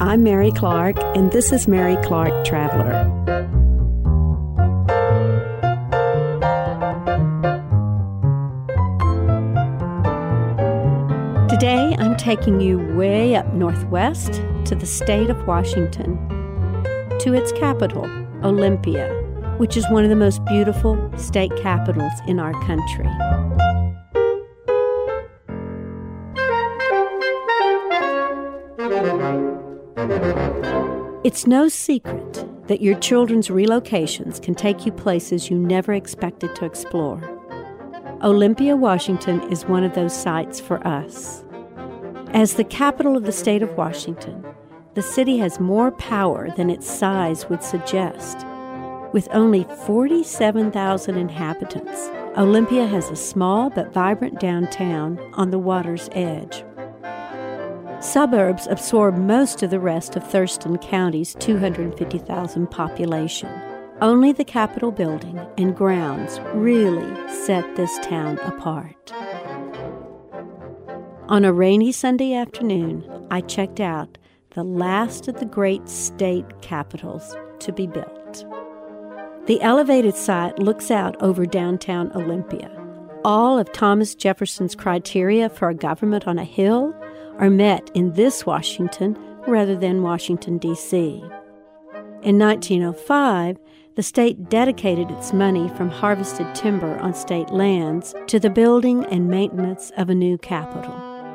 I'm Mary Clark, and this is Mary Clark Traveler. Today, I'm taking you way up northwest to the state of Washington, to its capital, Olympia, which is one of the most beautiful state capitals in our country. It's no secret that your children's relocations can take you places you never expected to explore. Olympia, Washington is one of those sites for us. As the capital of the state of Washington, the city has more power than its size would suggest. With only 47,000 inhabitants, Olympia has a small but vibrant downtown on the water's edge. Suburbs absorb most of the rest of Thurston County's 250,000 population. Only the Capitol building and grounds really set this town apart. On a rainy Sunday afternoon, I checked out the last of the great state capitals to be built. The elevated site looks out over downtown Olympia. All of Thomas Jefferson's criteria for a government on a hill are met in this Washington rather than Washington, D.C. In 1905, the state dedicated its money from harvested timber on state lands to the building and maintenance of a new capitol.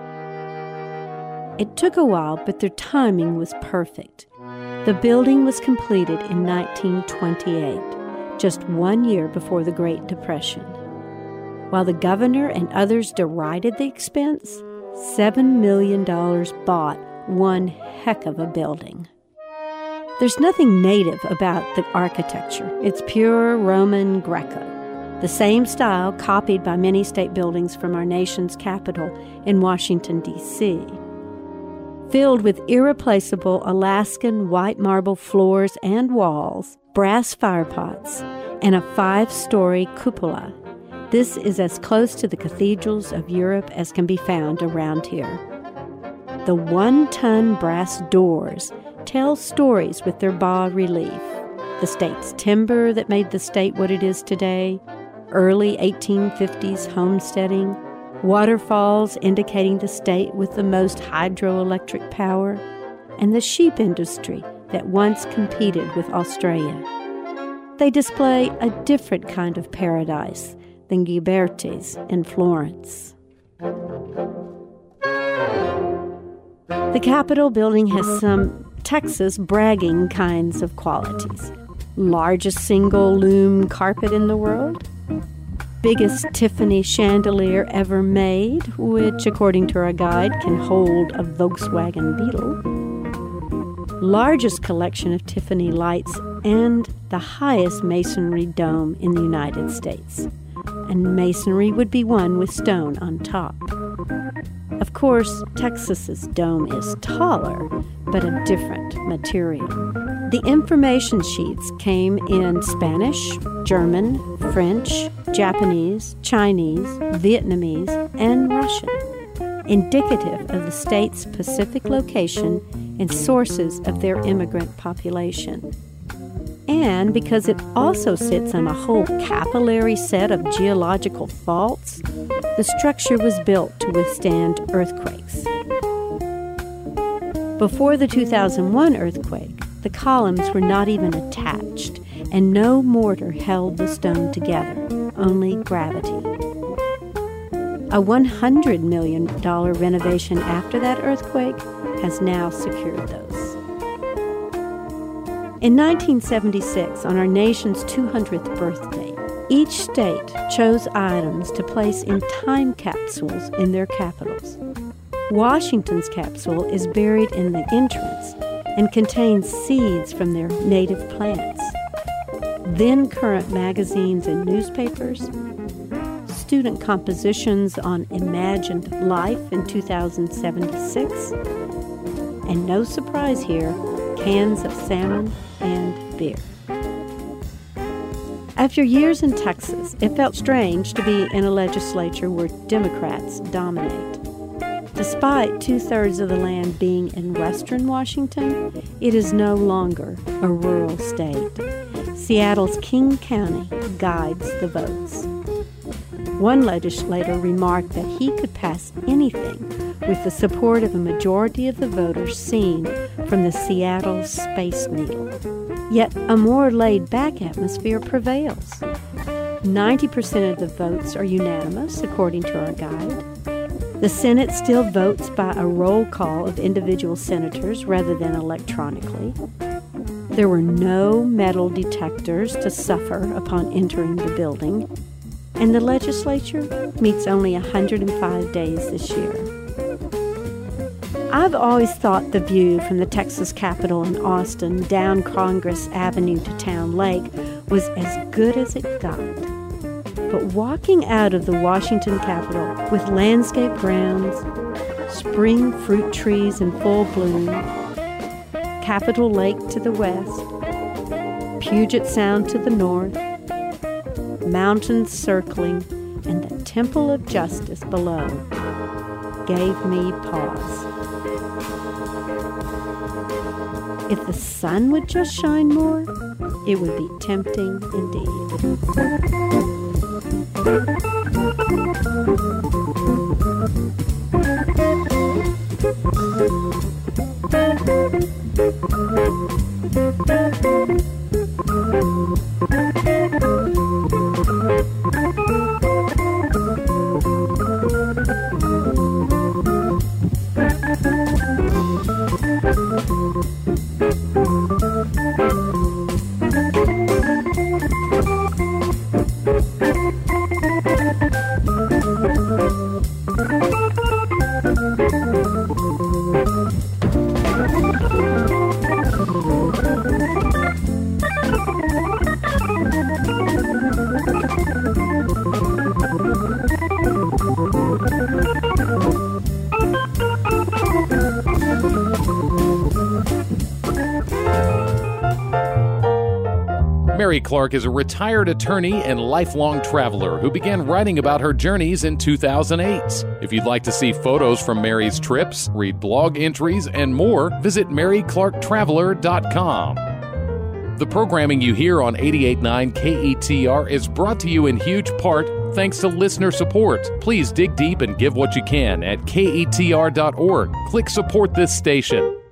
It took a while, but their timing was perfect. The building was completed in 1928, just 1 year before the Great Depression. While the governor and others derided the expense, $7 million bought one heck of a building. There's nothing native about the architecture. It's pure Roman Greco, the same style copied by many state buildings from our nation's capital in Washington, D.C. Filled with irreplaceable Alaskan white marble floors and walls, brass firepots, and a 5-story cupola, this is as close to the cathedrals of Europe as can be found around here. The 1-ton brass doors tell stories with their bas-relief. The state's timber that made the state what it is today, early 1850s homesteading, waterfalls indicating the state with the most hydroelectric power, and the sheep industry that once competed with Australia. They display a different kind of paradise than Ghiberti's in Florence. The Capitol building has some Texas bragging kinds of qualities. Largest single loom carpet in the world. Biggest Tiffany chandelier ever made, which, according to our guide, can hold a Volkswagen Beetle. Largest collection of Tiffany lights and the highest masonry dome in the United States. And masonry would be one with stone on top. Of course, Texas's dome is taller, but of different material. The information sheets came in Spanish, German, French, Japanese, Chinese, Vietnamese, and Russian, indicative of the state's Pacific location and sources of their immigrant population. And because it also sits on a whole capillary set of geological faults, the structure was built to withstand earthquakes. Before the 2001 earthquake, the columns were not even attached, and no mortar held the stone together, only gravity. A $100 million renovation after that earthquake has now secured those. In 1976, on our nation's 200th birthday, each state chose items to place in time capsules in their capitals. Washington's capsule is buried in the entrance and contains seeds from their native plants. Then current magazines and newspapers, student compositions on imagined life in 2076, and no surprise here, cans of salmon and beer. After years in Texas, it felt strange to be in a legislature where Democrats dominate. Despite 2/3 of the land being in western Washington, it is no longer a rural state. Seattle's King County guides the votes. One legislator remarked that he could pass anything with the support of a majority of the voters seen from the Seattle Space Needle. Yet a more laid-back atmosphere prevails. 90% of the votes are unanimous, according to our guide. The Senate still votes by a roll call of individual senators rather than electronically. There were no metal detectors to suffer upon entering the building, and the legislature meets only 105 days this year. I've always thought the view from the Texas Capitol in Austin down Congress Avenue to Town Lake was as good as it got. But walking out of the Washington Capitol with landscape grounds, spring fruit trees in full bloom, Capitol Lake to the west, Puget Sound to the north, mountains circling, and the Temple of Justice below, gave me pause. If the sun would just shine more, it would be tempting indeed. Mary Clark is a retired attorney and lifelong traveler who began writing about her journeys in 2008. If you'd like to see photos from Mary's trips, read blog entries, and more, visit MaryClarkTraveler.com. The programming you hear on 88.9 KETR is brought to you in huge part thanks to listener support. Please dig deep and give what you can at KETR.org. Click Support this station.